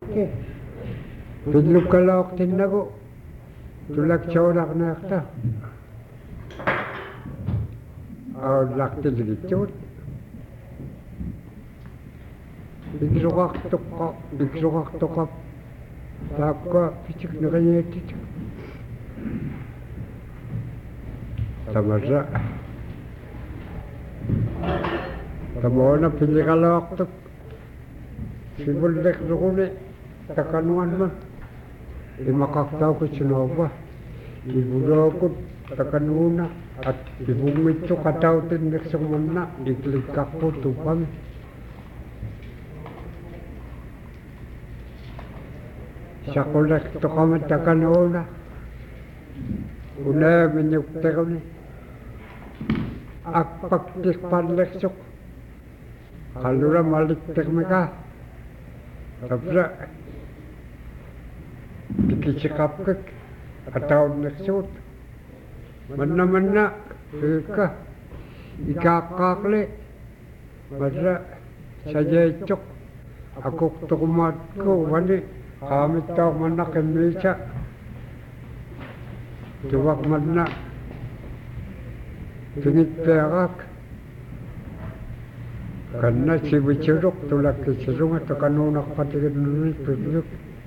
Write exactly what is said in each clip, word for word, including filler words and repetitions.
Oke. Tudlog kalawak tinago. Tulak chorak nakta. Aw lakti ligitut. Bigrokak tukka, bigrokak tukka. Takka pichik nakayetit. Tamarra. Tamona pilikalawak tuk. Sibulek rukune. Takanuan man. Imakaktaw ko sinova. Ibudokot takanuna. At ibumit ko kataw tindik sa muna. Iklikak ko tupang. Sa kulak to kama takanuna. Una minyukte ko ni. Akpaktik panleksok. Kalura maliktek meka. Tapra. Dikisikapkik. Ataw neksot. Mana-mana. Ika. Ikakakli. Madra. Sajecok. Akuk tukumat ko. Wani. Kamit tau mana kemisa. Tuwak mana. Tingit perak. Karena si biceruk tulak kisirunga takanunak patikin nunit tudluk.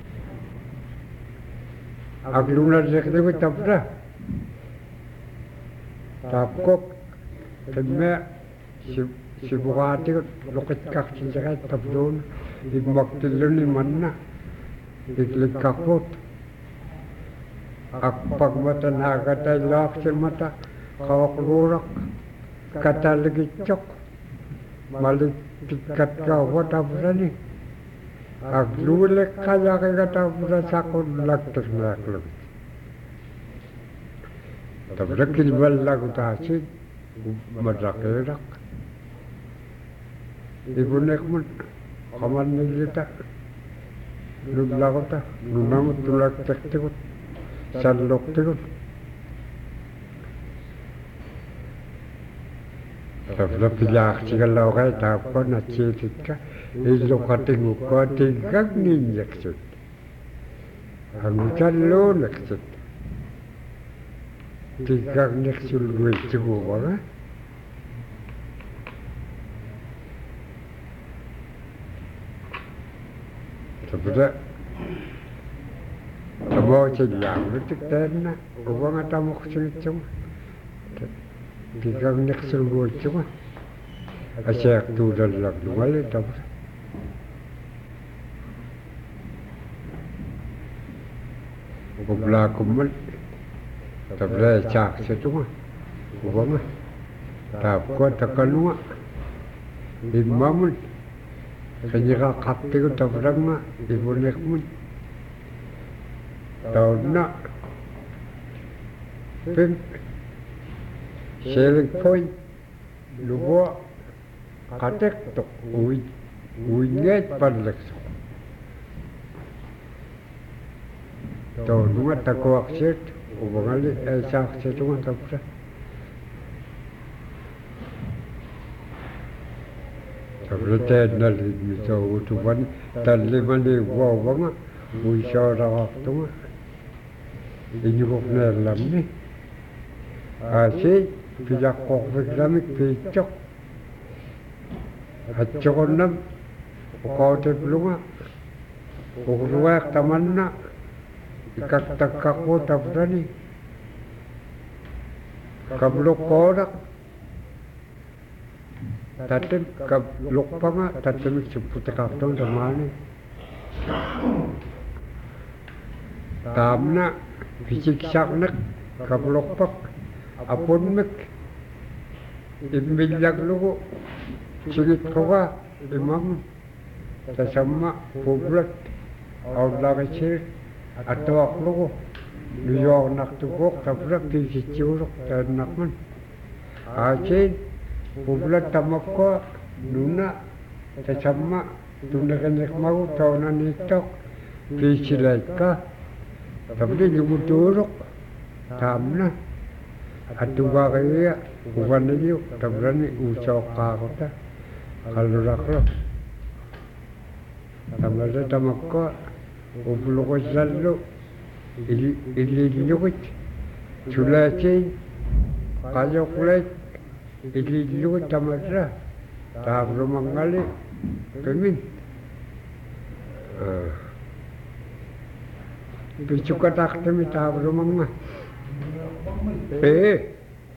Agluna zekdewi tabra. Tapkok. Temme si si bukati lokit kak sinjakai tabdun. Ibmaktilun manna. Iklik kakot. Akpag mata nakatay lak mata. Kawak kata lagi cok. Malik tikat kawat abrani. Aglulek kaya kaya tabra sakon lakter naklog. Tabra kilbal lagu tasid. Madrakerak. Ibunek mun. Kaman nilita. Nublakota. Nunamut tulak tektikot. Salok tikot. Tabla pilak cikal laukai tapko na citit ka. Ilo katingu ko tingkag ninyaksut. Hangutan lo naksut. Tingkag naksul gue ciku wala. Tabla. Tabo cilang lutik tena. Uwang atamok sinitsung. Tingkag naksul gue ciku. Asyak tu dalak lumali tabla. Kubla kumal. Tabla cak setunga. Kubama. Tapko takanua. Imamun. Kanyaka kapti ko tabrama. Ibunek mun. Taon na. Pim. Selling point. Lubo. Katek tok. Uy. Uy nget panleksok. Tahu nunga tako akset, ubangali esa akset nunga tapra. Tapra teh nali miso utuban tali mali wawanga, uisha rawak tunga. Inyukok nerlam ni. Asi pijak kok fikramik pijak. Hacokon nam, ukaute pelunga, ukuruak tamanna. Ikak takak ko tabrani. Kablok korak. Tatim kablok pa nga. Tatim siputikak tong damani. Tamna. Pisiksak nak. Kablok pak. Apon mek. Imbilag lugo. Sigit ko ka. Imam. Tasama. Publat. Aulakasir. Atau aku New nak tukok tabrak di sicuruk dan nakman. Aceh bulan tamakko nuna tasama tunakan mau tahunan itu di silaika. Tapi di muturuk tamna. Atu bagaya bukan itu tabrani usok kakota kalau rakro. Tamara tamakko ubluqussallu ili ilillugut sulaatsin qayoqlat ilillugut tamara taavrumangali pimin pichukataqtimi taavrumanga ee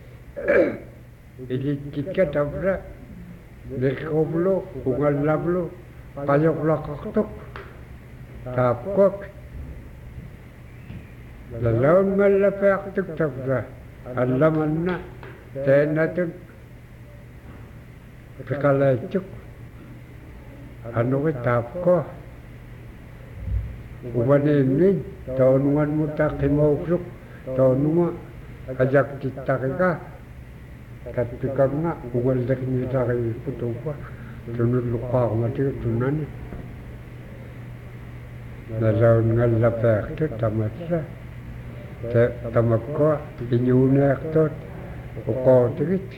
ilittikka tamara liqqublu ungallablu qayoqlaqaqtuq taapkok lalaun ngallapeaqtuk tamara allamanna teenatun pikalaitsuk anuqi taapko uvaninnin taunungan mutaqimauqsuq taununga ajaktittaqika tattikamnga ugalleqniitaqipputuqa tunulluqqaaqmatiga tunani nalaun ngallapeaqtut tamatsa tamakko iñuuneaqtut uqootigit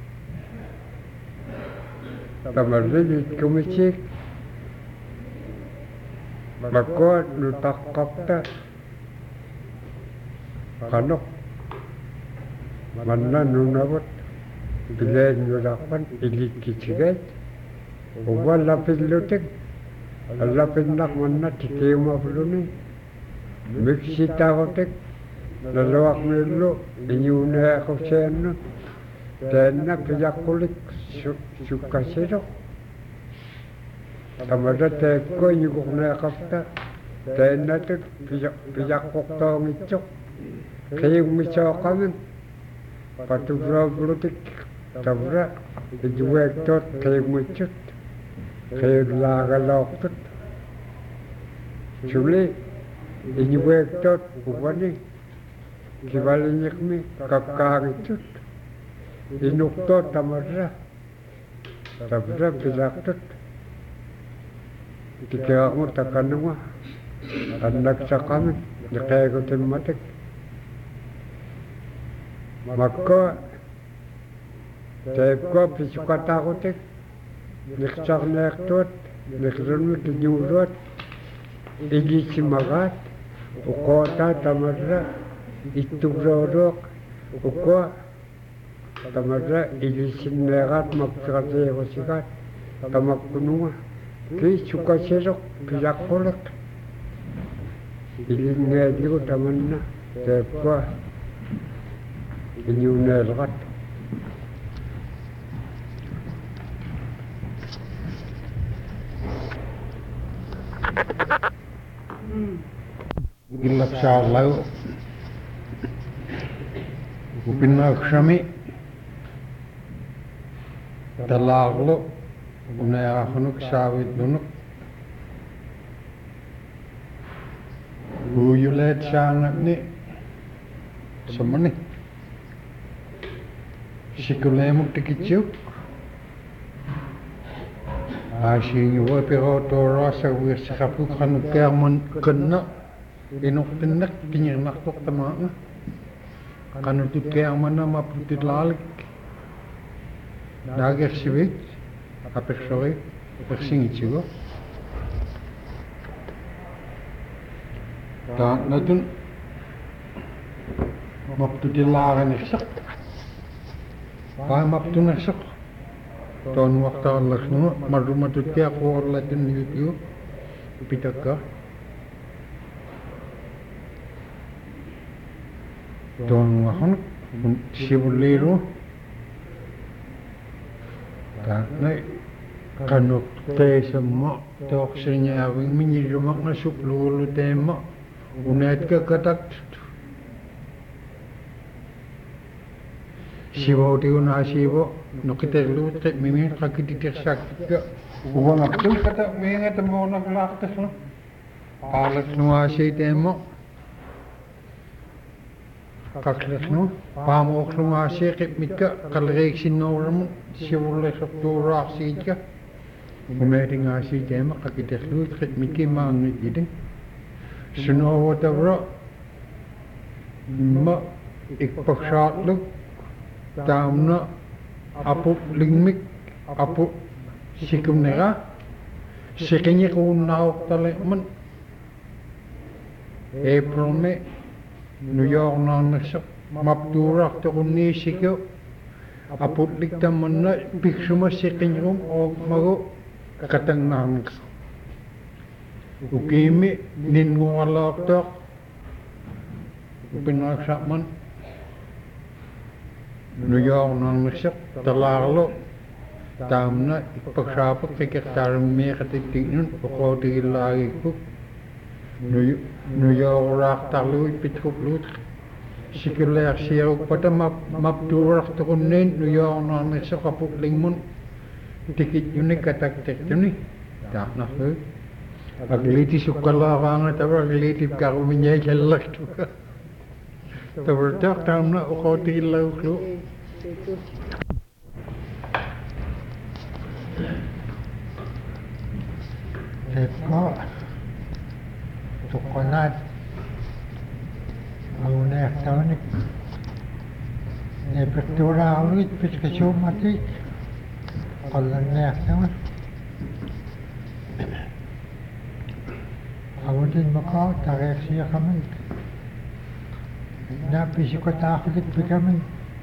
tamarrilit kumisik makko nutaqqapta qanoq manna nunavut bileenyulaqpan ilikkitigat uvallapillutik allapinnaq manna tikiumavluni miksitaqutik naluaqniullu iñuuneaquseennu teenna piyaqqulik sukkasiruq tamara teekko iñuquqneeqapta teennatut piyaqquqtoongitsuq qiummisooqamin patusooblutik tamara iñueektoot qiummitsut qiullaagaloortut suli iñueektoot uvani kivaliñiqmi kakkaangitsut inuqtoot tamara tamara pilaqtut tikiaqmu takanunga annaksaqamin niqeegutimmatik makko teekko pisukataaqutik niqsarneeqtuut niqrunut iñuuluat igisimagaat uqootaa tamara ittugrooruoq ukko tamara igisinneeqaat makpiqatiiqusigaat tamakkununga ki sukasiruq piyaqquliq ilinneeligu tamanna teekko iñuuneelqat Gillapsaallau upinnaaqsami talaaqlu uneaqunuk saavillunuk uuyuleet saangaqni samani sikuleemuk tikitsuk aasiinguwa piqootuuraassa uirsaqapuk qanukkearmun qanna inuqtinneq kiñirnartuq tamaaqa qanututkearmana maputilaalik naagersivit apersori persingitsigo taanatun maptutilaaqanersaq paamaptunersaq toon waqtaallarsnuma marrumatutkeaquorlatun yutiu pitakka toon waqanuk sivulliiru taanai qanuk teesamma tooqsirñaaving miñirrumaqna supluulu teemma uneetka kataktut sivoutigunaa sivo noqiterluut qimmimin qakititersaakkikka uvangaptul kata miingatamoonaqlaaqtaslu qaalatluaasii teemma qaqlernu paamuoqluaasii qimmitka qalriiksinnouramun sivullersortuuraarsiitka umeetingaasii teemma qakiterluut qimmitki maangitjiteng sunoovotavra ma ikpaksaatluk taamna apu lingmik apu sikumnera sikinya kunaok taleman April me New York nang nasak mapturak to kunisiko aputlik taman na piksuma sikinya kum o mago katang nang nasak ukimi ningungalak tok pinaksaman New York nang nasak talalo tamna ipagsapat kay kaktarang may katitignan o tigil lagi ko New York rak talo ipitkup lut sikilak siya pada map mapturak to kunin New York nang nasak kaputling mon tikit yun kataktik yun tak na ho agliti sukala kanga tabar agliti kakuminya jalak to tabar tak tamna o tigil lagi ko Teko tukonat Aunek taonik Nepektura aulit piskasumati Kalanek taon Awudin makaw tarek siya kami Napisikotakulit bikamin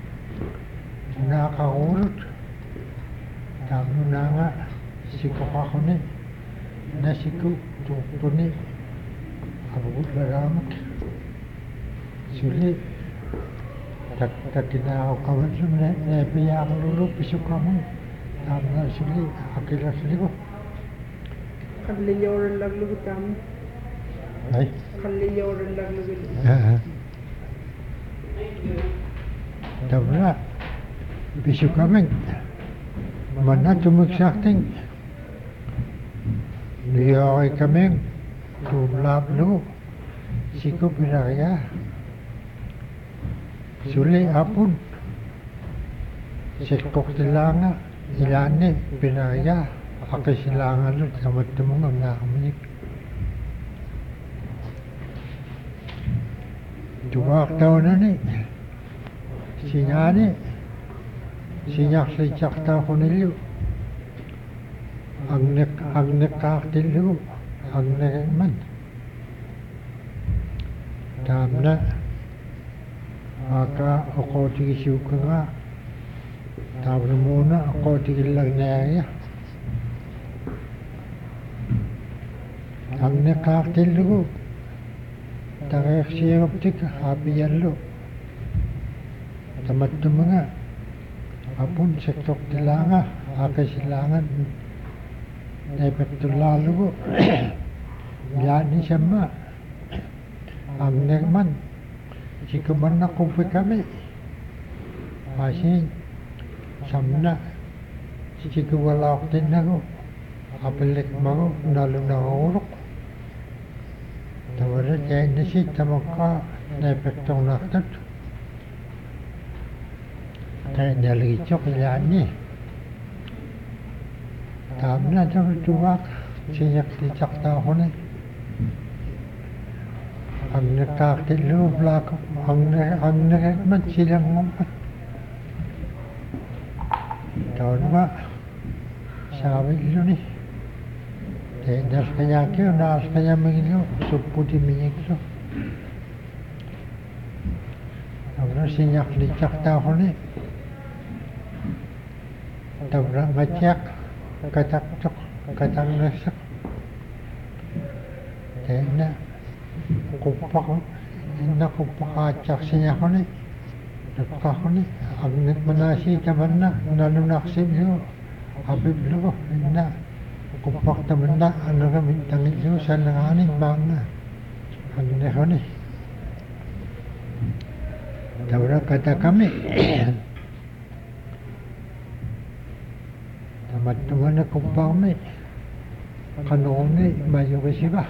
Nakahurut Tamno na nga Sikokakuni Nasiku Tukuni Abud baramak Suli Tak takina ako kawan sumne Nebiya ako lulu pisukamu Tamna suli Akilas ligo Kalliyoran laglugut kami. Ay Kalliyoran laglugut. Tamna Pisukamin Mana tumiksakting Niyoy kaming tumlap no Siko pinakaya Suli apun Sikok tilanga Ilani pinakaya Akisilangan no Tamat tumong ang nakaminik Tumak tao na ni Sinyani Sinyak-sinyak tao ko nilyo Ang nek ang nekaktilu ang nekman tamna aka ako tigisuka nga tamna muna ako tigilang naya ang nekaktilu takak siya optik hapiyan lo tamat mga apun sektok tilanga akasilangan Nepetulalo ko Yani sama Ang nekman Sikuman na kumpay kami Kasi Samna Sikuwalak din ako Apalik mga Nalo na urok Tawara kaya nasi Tamaka Nepetong naktat Kaya nalagitsok Yani Tamna daw tuwak siyak tiyak tao ni ang nakakiloob lang ang ang nakakman silang ngumpat taon ba sabi ilo ni eh das kanya kyo nas kanya mingilo suputi minyik so tamna siyak tiyak tao ni tamna ngacak katak tok katang nasak kena kupak na kupakacak siya ko ni nakaka ko ni ang nagmanasi kaman na nanunaksin yo habib lo na kupak taman na ano kami tangin yo sa nanganin bang na ang nako ni tawra kata kami Tamat-taman na kumpang may Kanoon may mayo kasi ba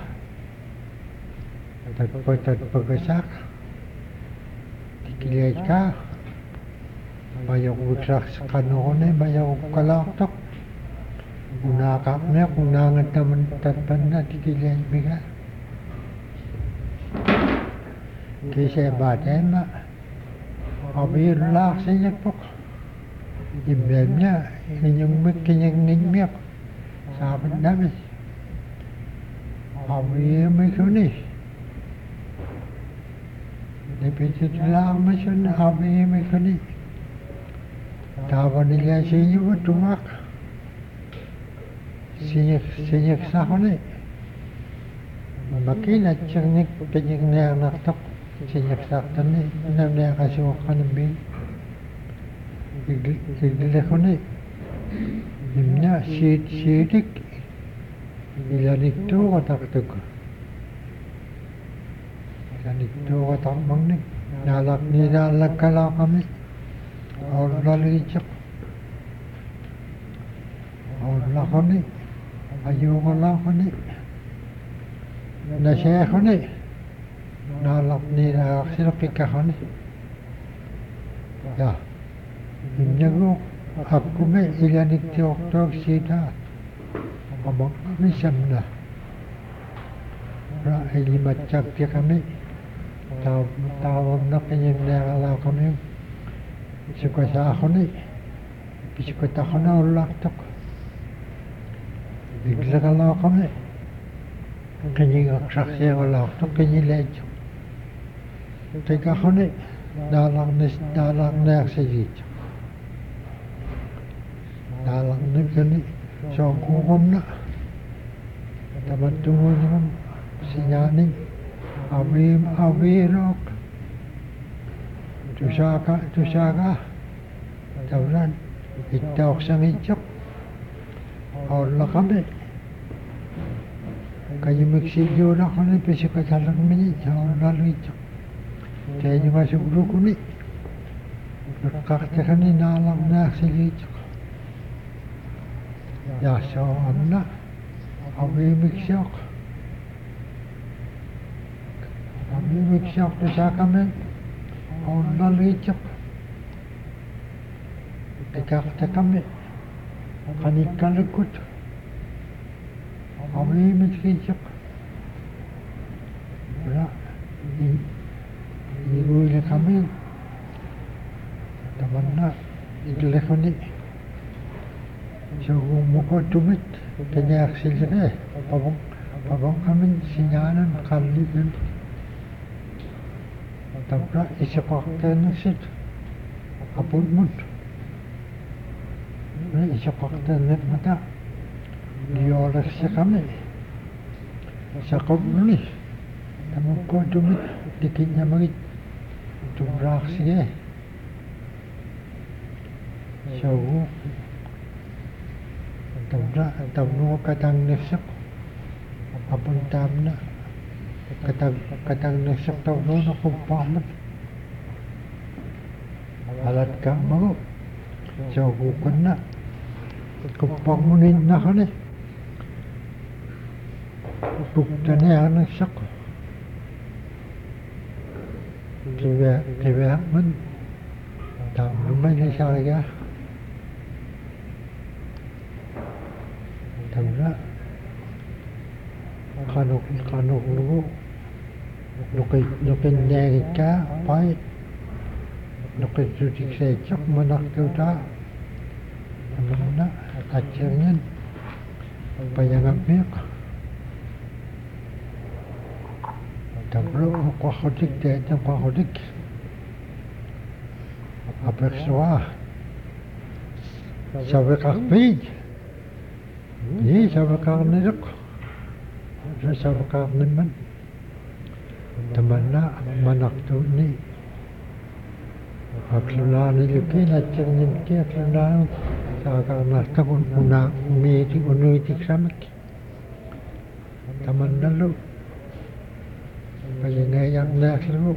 Tagpag-tagpag-asak Tikilay ka Mayo kusak sa kanoon ay mayo kalaktok Unakak na kung nangat naman tatpan na tikilay biga Kasi batay ma Kabir lak sa niya po Ibem niya, inyong kanyang ninmiyap. Sabi namin, Abi mekoni. Repeated lamation abi mekoni. Tavanilla sinyu tumak. Sinyak sinyak sahone. Makina changnik penyik nang naktok. Sinyak saktani nang nang kasih kanimbi. Igilekoni. Nimna shit shitik. Ilanikto kataktuk. Ilanikto katakmang ni. Nalak ni nalak kala kami. Allah licak. Allah kami. Ayo kala kami. Nasya kami. Nalak ni nalak silapika kami. Ya. Nimna aku me ilanikto katak sita. Abang kami samna. Ra ili macak dia kami. Tahu tahu nak yang dia kalau kami. Suka sah kami. Suka tak kami Allah tak. Bila kalau kami. Kini saksi Allah tak kini lejak. Tiga kami. Dalam nis dalam nak sejid. Dalam ni kini. So kukum na tamat tungo naman sinyani abim abirok tusaka tusaka tawlan itawak sa ngitsok Allah kami kayo magsigyo na kami pisikatalang minit sa Allah ngitsok kaya nyo nga sugro ko ni nakakita ni nalang na sa ngitsok Ya so amna abi miksyok abi miksyok tu sa kami Allah licok tikakta kami kanikalukut abi miksyok wala ibuila kami taman na iglekoni So mukha tumit kanya aksilre pabong pabong kami sinyanan kaligan tapra isapaktan sit appointment na isapaktan net mata dioras sa kami sa kami tamang ko tumit dikin niya magit tumrak sige so Tabra, tabno katang nasak, apuntam na, katang katang nasak tabno na kumpaman. Alat ka mo, so bukan na, kumpamunin na kani. Bukta niya nasak. Kaya kaya man, tabno man saya. Tamra kanuk kanuk lu nukai nukai nega pai nukai suci secok menak tuda mana acaranya payangan miak tamra kau hodik deh tamra hodik apa semua sampai kakpij Ye sabakar nilok, sabakar niman, teman na manak tu ni, akluna ni luki na cermin ki akluna, sabakar na takun una umiti unuiti samak, teman na lu, kaya ngayang na aklu,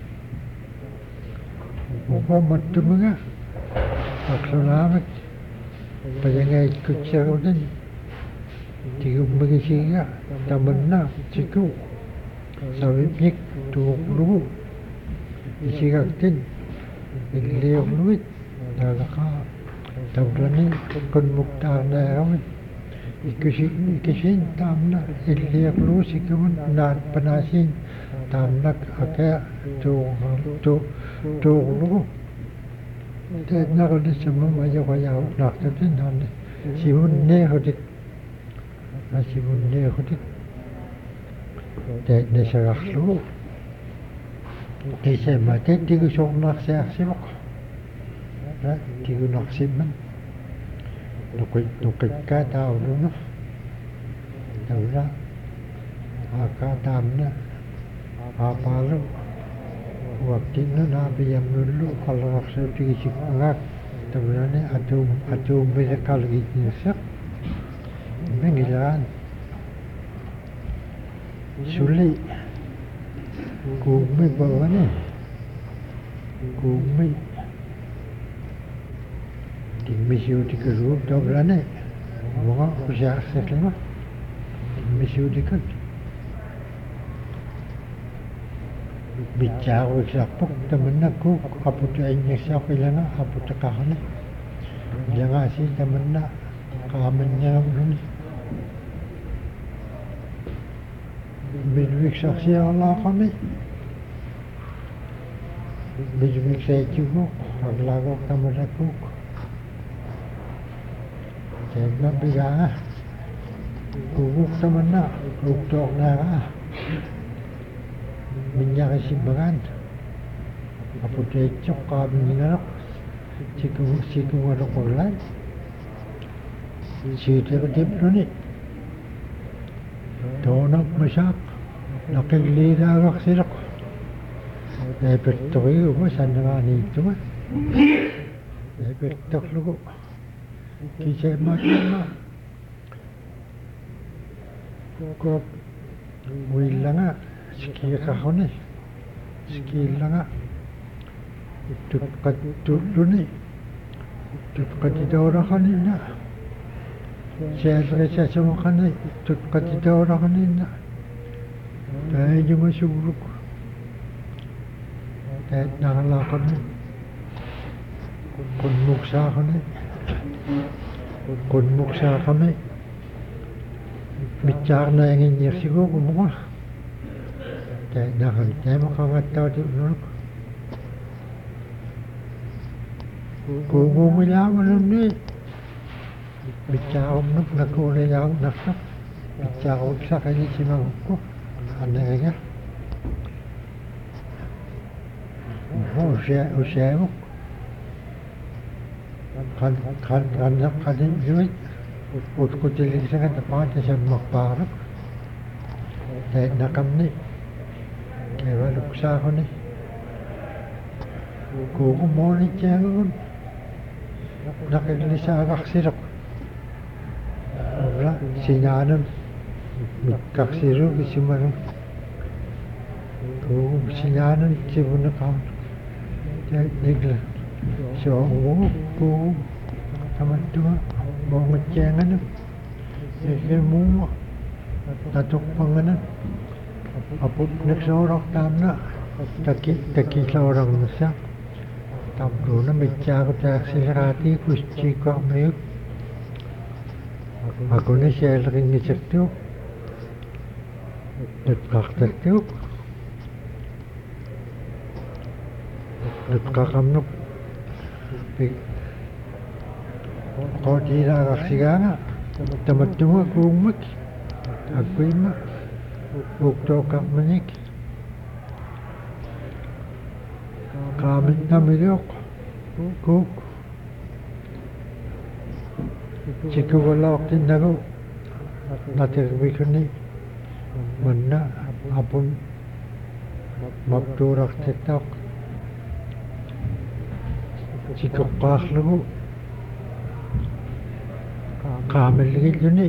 upa matu mga, akluna mak, kaya ngay kutsarudin. Tiga begitu tamanna ciku sabik tu lu isigatin ilio luit dalaka tabrani kon muktar na kami ikusin ikusin tamna ilio lu sikun na panasin tamna akya tu tu tu lu te nakali sama maja kaya naktatin nani simun ne hodik Nasibun dia khutik te nesararlugu isema te tigusornarsiarsimuq na tigunarsimman nuqit nuqikkaa taulunu taula aka taamna aapaalu uaktinnu naapiyamnullu qallerarsuutigisikkungaak taulani atum atuummiseqalgiitnirsaq mengilaan suli kuummi pavani kuummi timmisiutikaruup taulani muga usiarsiqlima timmisiutikat bitjaaruiksarpuk tamannaku aputu aingissiaqilanga aputaqarni ilangasi tamanna qaamanniramluni bilviksarsiarlaaqami bilviksaitiguq aglaagoq tamanakuk teemma bigaa kuguq tamanna uktoornaaraa minnyaqisimagaan aputeitsoq qaaminningaroq siku sikungaroqullaan siitequtipluni toonak masaaq naqilliilaagarsileq naipettoriugu sanneraniittuga naipettorlugu kiseemaatiamma kop uillanga skiiqarruni skiillanga tutqattulluni tutqatitooraqaninna sealrisasumaqani tutqatitooraqaninna taajungasuuruk taatnaralaaqani qunmuqsaaqani qunmuqsaaqami mitsaarnaanginnirsiguuqumuqa taatnaqan taamaqangattautiunuk kuuguumilaangalunni mitsaarumnuk nakuulilaarnarsuq mitsaaruksaqilissimagukku anneriga usia usiavuk kan kan kanaq qalinjuit utqutilissaga tapaatasammarpaaruk taatnaqamni kevaluksaaquni kuugumoonittiagugun naqillisaagarsileq ora sinaanun mikkarsiruuk isumalun kuugum sinaanun sivuneqaun taatnikla soongugu kuugum tamattuga moongattianganu ikilmuuma tatuqpangana aput neksoorartaamna taki takisoorarnassa tamruuna mitsaakutaarsileraati kustiikkuarmiuk akuni sialeringisirtuuq nutqartattuuq nutqaqamnuk qootiilaagarsigaanga tamattunga kuugmak akkuimma uktooqarmanik qaamitnamiluuq kuuk sikuvalaortinnagu natirvikuni manna apun maptuurartittauq sikuqqaarlugu qaamilligilluni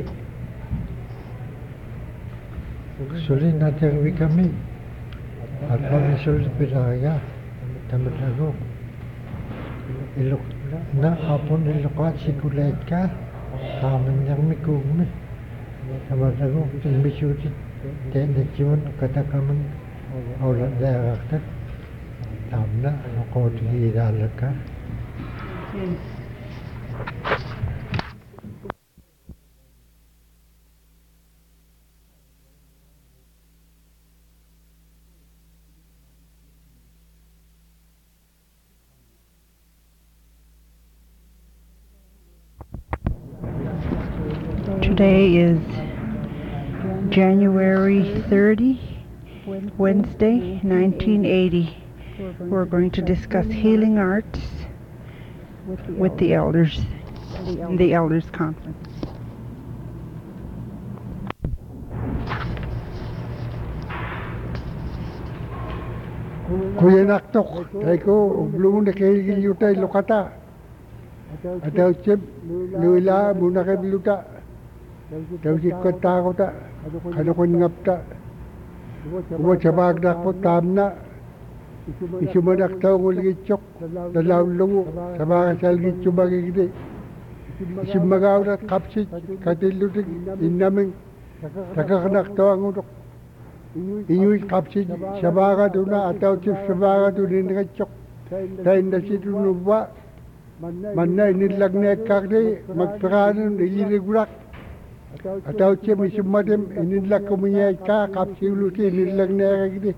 suli natirvikami alpami sulpilariga tamannaguuq iluq na apun iluqaat sikulaitkaa qaamannermikuugmi tamannaguuq timmisuutit te'natsimun katakamun aulallaarartat taamna noqootigiilaallakkaa Today is January thirtieth, Wednesday, nineteen eighty. We're going to discuss healing arts with the elders, the elders conference. Kuyanaktok, tayo ublong na kayo yutay lokata. Ataw chip, luila muna kay luta. Taw sikot tako ta, ano ko ngapta. Kumo sabag na ko tamna. Isumanak taw uligitsok, dalaw lungo, sabag salgit chumagigdi. Isumagaw na kapsit, katilutik, inaming, takakanak taw ang utok. Inyuit kapsit, sabaga tuna, ataw chip sabaga tunin ngachok. Tayo na si tunuba. Manna inilag na kakde, magpiranon, ilirigurak. Ataw siya misumadim, inilag kumanyay ka, kapsiluti, inilag na kakde.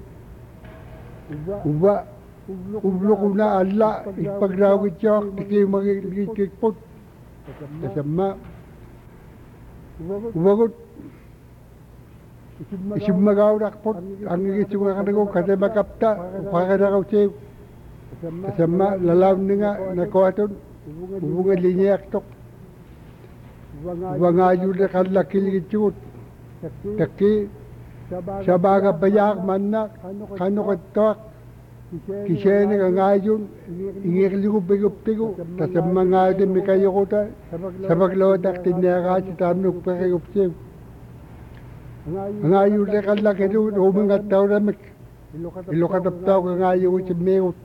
Uba, ublo ko na ala, ipagrawit siya, hindi magigikikpot. Kasama, ubagot. Isumagaw nakpot, ang ikisunga ka na ko, kasi makapta, upakadakaw siya. Kasama lalaw na nga nakuhaton, hubungan linyak tok. Wangayo na kalakil gitsut. Taki, sabaga bayak man na, kano katok. Kisya na ngayon, ingirligo bigup-tigo. Kasama nga din may kayo ko ta, sabaglawatak tinaka si tamnok pa kayo siya. Ngayon na kalakil, humangat tao na mek. Ilokatap-taw ka ngayon si Mayot.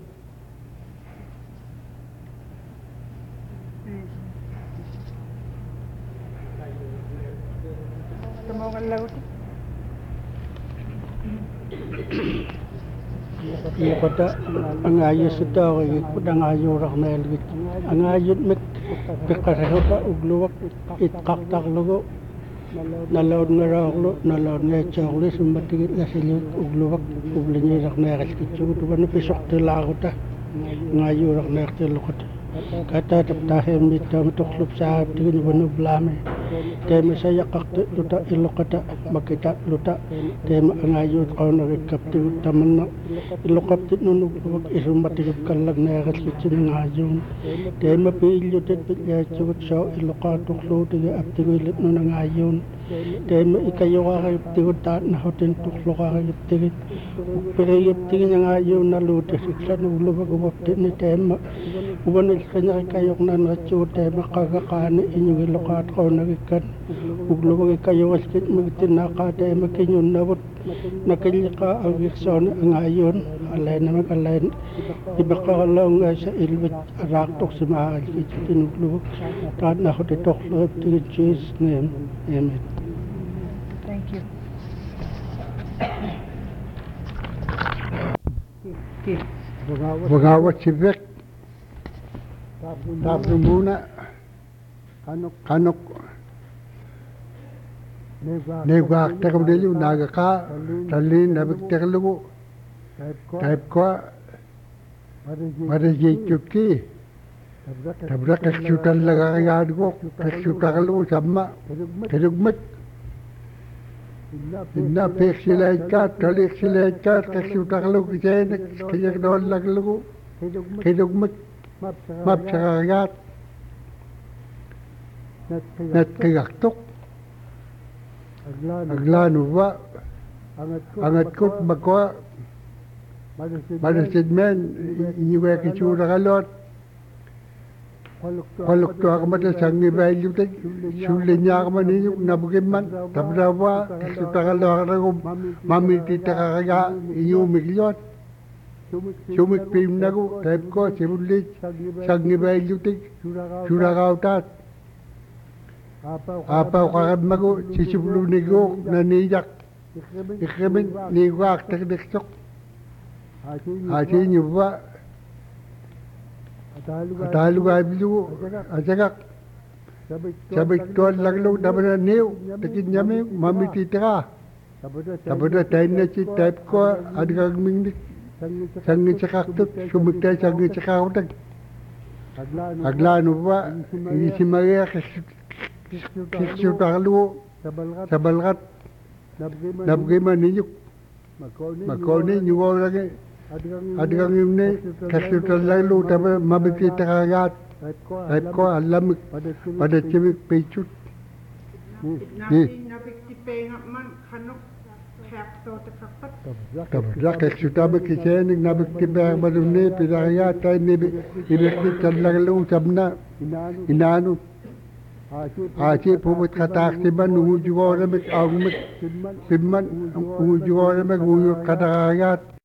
Iya kata angaya sudah kaya kudang ayo rak melgit angayut mek pekareho ka ugluwak itkak tak logo nalaud ngaraglo nalaud ngechaglo sumbatigit la silut ugluwak ublinyi rak neres kichu tuban pisok telagota ngayo rak nek telokot kata taptahe mitam tuklub sahab tigin banu blame tema saya kakte luta ilokata makita luta tema angayut kau nakikap tigut taman ilokap tit nunug wag isumbat tigut kalag neres kitchen ngayun tema pilyo tit pitya chugut saw iloka tuklo tiga ap tigulit nunang ngayun tema ikayo kakayip tigut taat na hotin tuklo kakayip tigit pirayip tigin ngayun na lutis iklan ulubag ubap tit ni tema uban kanya kayok na nacho tema kagakani inyong ilokat kau nagikan uglo kayo waskit magtinaka tema kinyon nabot nakilika ang ikson ang ayon alay na mag-alay ibakalaw nga sa ilwit araktok si mahal kitsin uglo taan ako titok loob tigit Jesus name amen. Thank you. Bagawat si Vic. Tapos muna, kanok, negwak takam dili naga ka, talin nabik taklugo, type ko, marajay chuki, tabrak eksyutan laga kayad ko, eksyutan kalugo sama, kedugmet, inna pek silay ka, talik silay ka, eksyutan kalugo kisayanak, kayak doon laglugo, kedugmet, map sa kagayat, net kagaktok, aglano ba, angat ko magko, madasid men, inyuwa kisura kalot, kwalok to ako matasang ibaylyo tay, sulin niya ako maninyo, nabugin man, tabrawa, kisuta kalot ako, mamitita kagaya, inyumiglyon, sumik pim na ko, type ko, simulit, sang ibaylyo tay, sura kautat, apaw kakad mago, sisiblo ni ko, naniyak, ikimin, ni ko aktak deksok, asin nyo ba, atalo ka ibilo, asagak, sabay tuwan laglaw, naman na niyo, takin niya may, mamitita ka, sabada tayo na si type ko, adikag mingdik, sangin sa kaktot, sumiktay sangin sa kakotag, aglano ba, isi Maria, kisyutakalo, sa balgat, nabgima ninyuk makoni nyugorage adgang imne kasutal lu tabe mabiti takagat at ko alam pada cimik pechut ni tabrak eksutabe kisenik nabik tibe badune pidaya tay ni ibek talang lu sabna inanu Aci pubut katak tiban ujugore mek agmek pimman ujugore mek uyuk katakayat